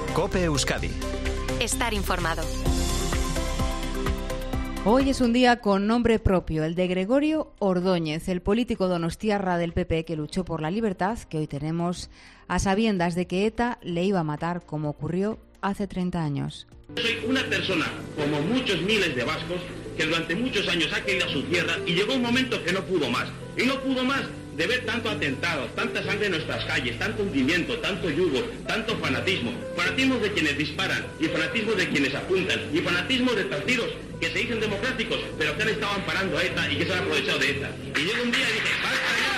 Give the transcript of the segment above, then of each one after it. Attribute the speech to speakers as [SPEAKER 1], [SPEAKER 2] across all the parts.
[SPEAKER 1] COPE Euskadi.
[SPEAKER 2] Estar informado.
[SPEAKER 3] Hoy es un día con nombre propio, el de Gregorio Ordóñez, el político donostiarra del PP que luchó por la libertad, que hoy tenemos a sabiendas de que ETA le iba a matar, como ocurrió hace 30 años.
[SPEAKER 4] Soy una persona, como muchos miles de vascos, que durante muchos años ha querido a su tierra y llegó un momento que no pudo más. Y no pudo más de ver tanto atentado, tanta sangre en nuestras calles, tanto hundimiento, tanto yugo, tanto fanatismo. Fanatismo de quienes disparan y fanatismo de quienes apuntan y fanatismo de partidos que se dicen democráticos, pero que han estado amparando a ETA y que se han aprovechado de ETA. Y llegó un día y dije, ¡basta ya!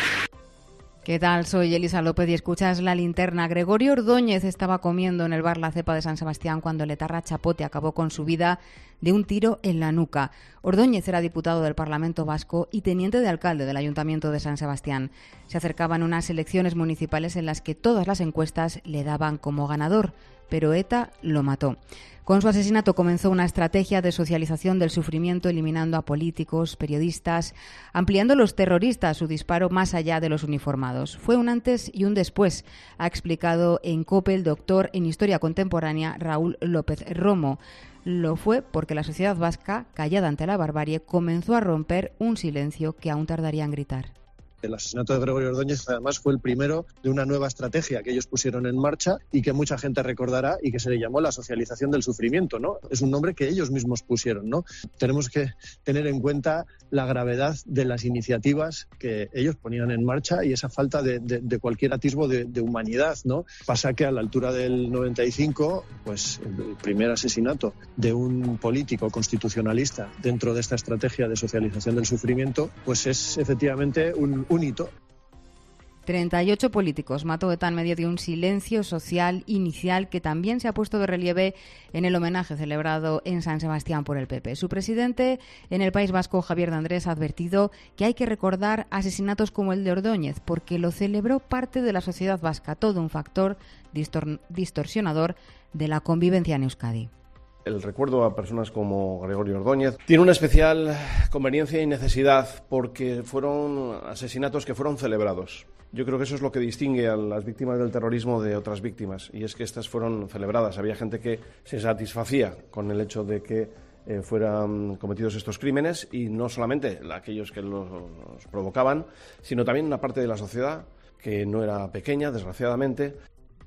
[SPEAKER 3] ¿Qué tal? Soy Elisa López y escuchas La Linterna. Gregorio Ordóñez estaba comiendo en el bar La Cepa de San Sebastián cuando el etarra Chapote acabó con su vida de un tiro en la nuca. Ordóñez era diputado del Parlamento Vasco y teniente de alcalde del Ayuntamiento de San Sebastián. Se acercaban unas elecciones municipales en las que todas las encuestas le daban como ganador, pero ETA lo mató. Con su asesinato comenzó una estrategia de socialización del sufrimiento, eliminando a políticos, periodistas, ampliando los terroristas su disparo más allá de los uniformados. Fue un antes y un después, ha explicado en COPE el doctor en Historia Contemporánea Raúl López Romo. Lo fue porque la sociedad vasca, callada ante la barbarie, comenzó a romper un silencio que aún tardaría en gritar.
[SPEAKER 5] El asesinato de Gregorio Ordóñez, además, fue el primero de una nueva estrategia que ellos pusieron en marcha y que mucha gente recordará y que se le llamó la socialización del sufrimiento, ¿no? Es un nombre que ellos mismos pusieron, ¿no? Tenemos que tener en cuenta la gravedad de las iniciativas que ellos ponían en marcha y esa falta de cualquier atisbo de humanidad, ¿no? Pasa que a la altura del 95, pues el primer asesinato de un político constitucionalista dentro de esta estrategia de socialización del sufrimiento, pues es efectivamente un hito.
[SPEAKER 3] 38 políticos mató ETA en medio de un silencio social inicial que también se ha puesto de relieve en el homenaje celebrado en San Sebastián por el PP. Su presidente en el País Vasco, Javier de Andrés, ha advertido que hay que recordar asesinatos como el de Ordóñez porque lo celebró parte de la sociedad vasca, todo un factor distorsionador de la convivencia en Euskadi.
[SPEAKER 6] El recuerdo a personas como Gregorio Ordóñez tiene una especial conveniencia y necesidad porque fueron asesinatos que fueron celebrados. Yo creo que eso es lo que distingue a las víctimas del terrorismo de otras víctimas, y es que estas fueron celebradas. Había gente que se satisfacía con el hecho de que fueran cometidos estos crímenes, y no solamente aquellos que los provocaban, sino también una parte de la sociedad que no era pequeña, desgraciadamente.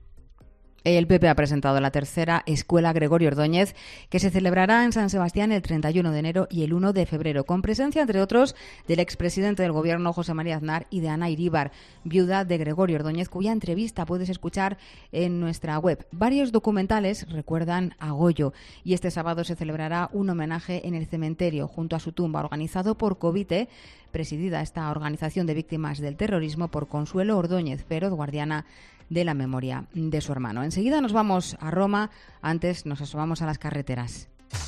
[SPEAKER 3] El PP ha presentado la tercera Escuela Gregorio Ordóñez, que se celebrará en San Sebastián el 31 de enero y el 1 de febrero, con presencia, entre otros, del expresidente del Gobierno, José María Aznar, y de Ana Iríbar, viuda de Gregorio Ordóñez, cuya entrevista puedes escuchar en nuestra web. Varios documentales recuerdan a Goyo, y este sábado se celebrará un homenaje en el cementerio, junto a su tumba, organizado por Covite, presidida esta organización de víctimas del terrorismo por Consuelo Ordóñez, feroz guardiana de la memoria de su hermano. Enseguida nos vamos a Roma, antes nos asomamos a las carreteras.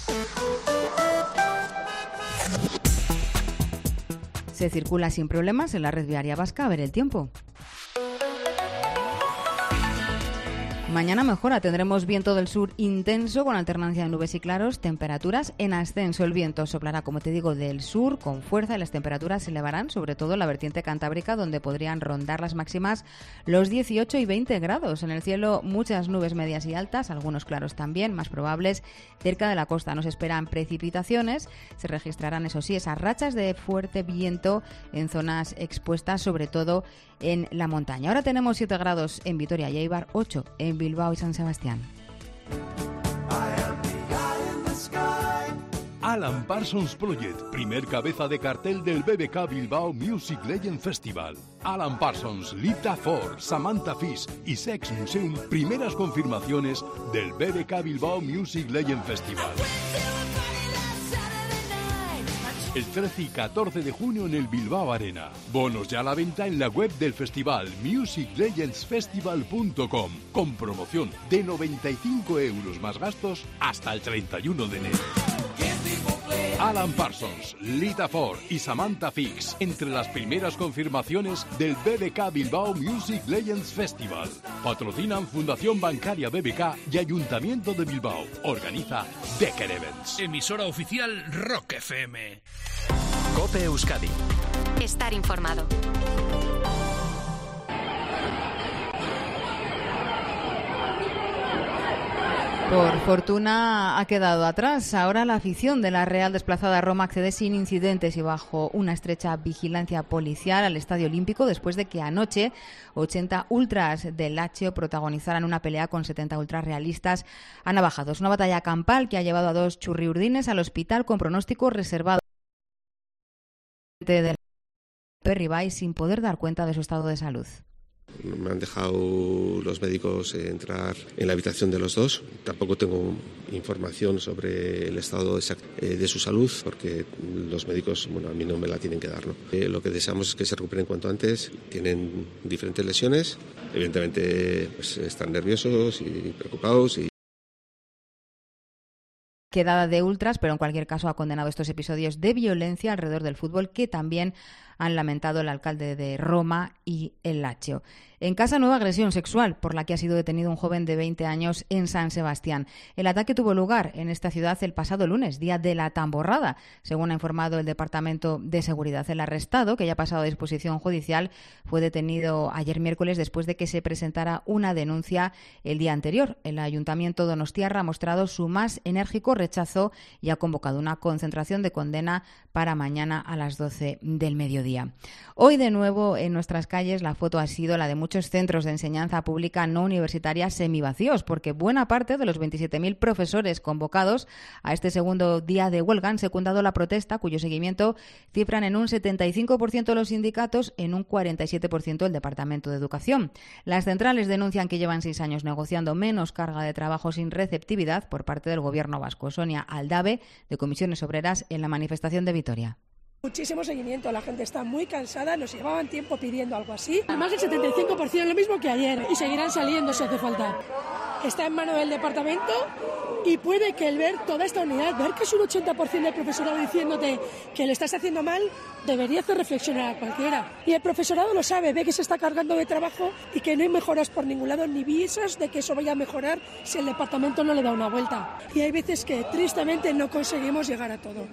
[SPEAKER 3] Se circula sin problemas en la red viaria vasca. A ver el tiempo. Mañana mejora, tendremos viento del sur intenso con alternancia de nubes y claros, temperaturas en ascenso. El viento soplará, como te digo, del sur con fuerza y las temperaturas se elevarán, sobre todo en la vertiente cantábrica, donde podrían rondar las máximas los 18 y 20 grados. En el cielo muchas nubes medias y altas, algunos claros también, más probables cerca de la costa. Nos esperan precipitaciones, se registrarán, eso sí, esas rachas de fuerte viento en zonas expuestas, sobre todo en la montaña. Ahora tenemos 7 grados en Vitoria y Eibar, 8 en Bilbao y San Sebastián.
[SPEAKER 7] Alan Parsons Project, primer cabeza de cartel del BBK Bilbao Music Legend Festival. Alan Parsons, Lita Ford, Samantha Fish y Sex Museum, primeras confirmaciones del BBK Bilbao Music Legend Festival. El 13 y 14 de junio en el Bilbao Arena. Bonos ya a la venta en la web del festival musiclegendsfestival.com, con promoción de 95 euros más gastos hasta el 31 de enero. Alan Parsons, Lita Ford y Samantha Fix, entre las primeras confirmaciones del BBK Bilbao Music Legends Festival. Patrocinan Fundación Bancaria BBK y Ayuntamiento de Bilbao. Organiza Decker Events.
[SPEAKER 8] Emisora oficial Rock FM.
[SPEAKER 1] COPE Euskadi.
[SPEAKER 2] Estar informado.
[SPEAKER 3] Por fortuna ha quedado atrás. Ahora la afición de la Real desplazada a Roma accede sin incidentes y bajo una estrecha vigilancia policial al Estadio Olímpico después de que anoche 80 ultras del Lazio protagonizaran una pelea con 70 ultras realistas a navajados. Una batalla campal que ha llevado a 2 churriurdines al hospital con pronóstico reservado del Perribay sin poder dar cuenta de su estado de salud.
[SPEAKER 9] Me han dejado los médicos entrar en la habitación de los dos. Tampoco tengo información sobre el estado de su salud, porque los médicos, a mí no me la tienen que dar, ¿no? Lo que deseamos es que se recuperen cuanto antes. Tienen diferentes lesiones. Evidentemente, pues, están nerviosos y preocupados.
[SPEAKER 3] Quedada de ultras, pero en cualquier caso ha condenado estos episodios de violencia alrededor del fútbol que también han lamentado el alcalde de Roma y el Lazio. En casa, nueva agresión sexual por la que ha sido detenido un joven de 20 años en San Sebastián. El ataque tuvo lugar en esta ciudad el pasado lunes, día de la tamborrada, según ha informado el Departamento de Seguridad. El arrestado, que ya ha pasado a disposición judicial, fue detenido ayer miércoles después de que se presentara una denuncia el día anterior. El Ayuntamiento donostiarra ha mostrado su más enérgico rechazo y ha convocado una concentración de condena para mañana a las 12 del mediodía. Hoy, de nuevo, en nuestras calles, la foto ha sido la de muchos centros de enseñanza pública no universitaria semivacíos, porque buena parte de los 27.000 profesores convocados a este segundo día de huelga han secundado la protesta, cuyo seguimiento cifran en un 75% los sindicatos, en un 47% el Departamento de Educación. Las centrales denuncian que llevan 6 años negociando menos carga de trabajo sin receptividad por parte del Gobierno vasco. Sonia Aldave, de Comisiones Obreras, en la manifestación de Vitoria.
[SPEAKER 10] Muchísimo seguimiento, la gente está muy cansada, nos llevaban tiempo pidiendo algo así. Más del 75%, lo mismo que ayer, y seguirán saliendo si hace falta. Está en manos del departamento y puede que el ver toda esta unidad, ver que es un 80% del profesorado diciéndote que le estás haciendo mal, debería hacer reflexionar a cualquiera. Y el profesorado lo sabe, ve que se está cargando de trabajo y que no hay mejoras por ningún lado, ni visas de que eso vaya a mejorar si el departamento no le da una vuelta. Y hay veces que tristemente no conseguimos llegar a todo.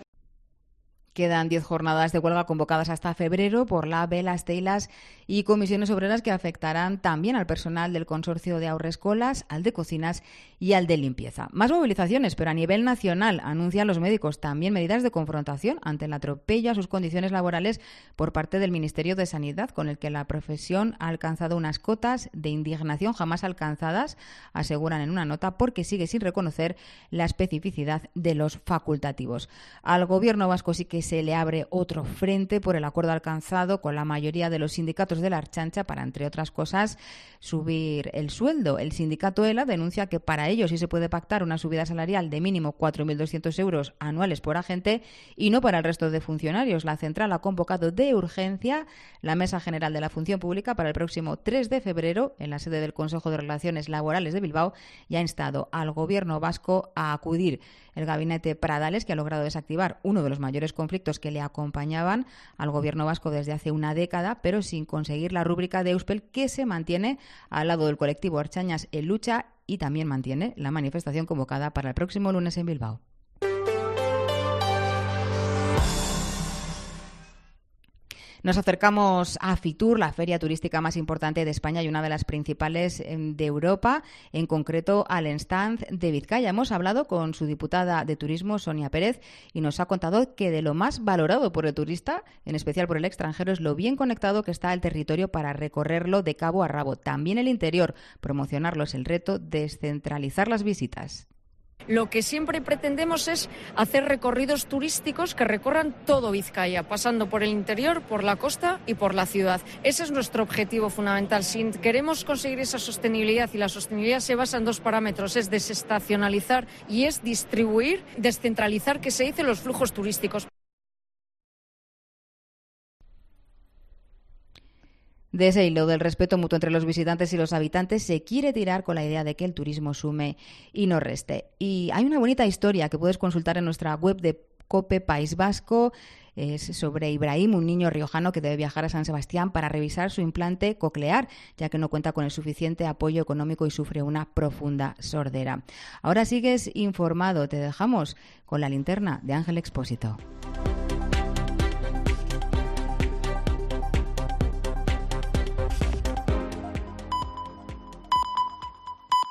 [SPEAKER 3] Quedan 10 jornadas de huelga convocadas hasta febrero por la AB, las Teilas y Comisiones Obreras, que afectarán también al personal del Consorcio de Haurreskolak, al de Cocinas y al de Limpieza. Más movilizaciones, pero a nivel nacional anuncian los médicos también medidas de confrontación ante el atropello a sus condiciones laborales por parte del Ministerio de Sanidad, con el que la profesión ha alcanzado unas cotas de indignación jamás alcanzadas, aseguran en una nota, porque sigue sin reconocer la especificidad de los facultativos. Al Gobierno vasco sí que se le abre otro frente por el acuerdo alcanzado con la mayoría de los sindicatos de la Ertzaintza para, entre otras cosas, subir el sueldo. El sindicato ELA denuncia que para ellos sí se puede pactar una subida salarial de mínimo 4.200 euros anuales por agente y no para el resto de funcionarios. La central ha convocado de urgencia la Mesa General de la Función Pública para el próximo 3 de febrero en la sede del Consejo de Relaciones Laborales de Bilbao y ha instado al Gobierno vasco a acudir. El gabinete Pradales, que ha logrado desactivar uno de los mayores conflictos que le acompañaban al Gobierno vasco desde hace una década, pero sin conseguir la rúbrica de Euspel, que se mantiene al lado del colectivo Ertzainas en Lucha y también mantiene la manifestación convocada para el próximo lunes en Bilbao. Nos acercamos a Fitur, la feria turística más importante de España y una de las principales de Europa, en concreto al stand de Vizcaya. Hemos hablado con su diputada de Turismo, Sonia Pérez, y nos ha contado que de lo más valorado por el turista, en especial por el extranjero, es lo bien conectado que está el territorio para recorrerlo de cabo a rabo. También el interior, promocionarlo es el reto, descentralizar las visitas.
[SPEAKER 11] Lo que siempre pretendemos es hacer recorridos turísticos que recorran todo Vizcaya, pasando por el interior, por la costa y por la ciudad. Ese es nuestro objetivo fundamental. Si queremos conseguir esa sostenibilidad, y la sostenibilidad se basa en 2 parámetros, es desestacionalizar y es distribuir, descentralizar, que se dice, los flujos turísticos.
[SPEAKER 3] De ese hilo del respeto mutuo entre los visitantes y los habitantes se quiere tirar con la idea de que el turismo sume y no reste. Y hay una bonita historia que puedes consultar en nuestra web de COPE País Vasco. Es sobre Ibrahim, un niño riojano que debe viajar a San Sebastián para revisar su implante coclear, ya que no cuenta con el suficiente apoyo económico y sufre una profunda sordera. Ahora sigues informado. Te dejamos con la linterna de Ángel Expósito.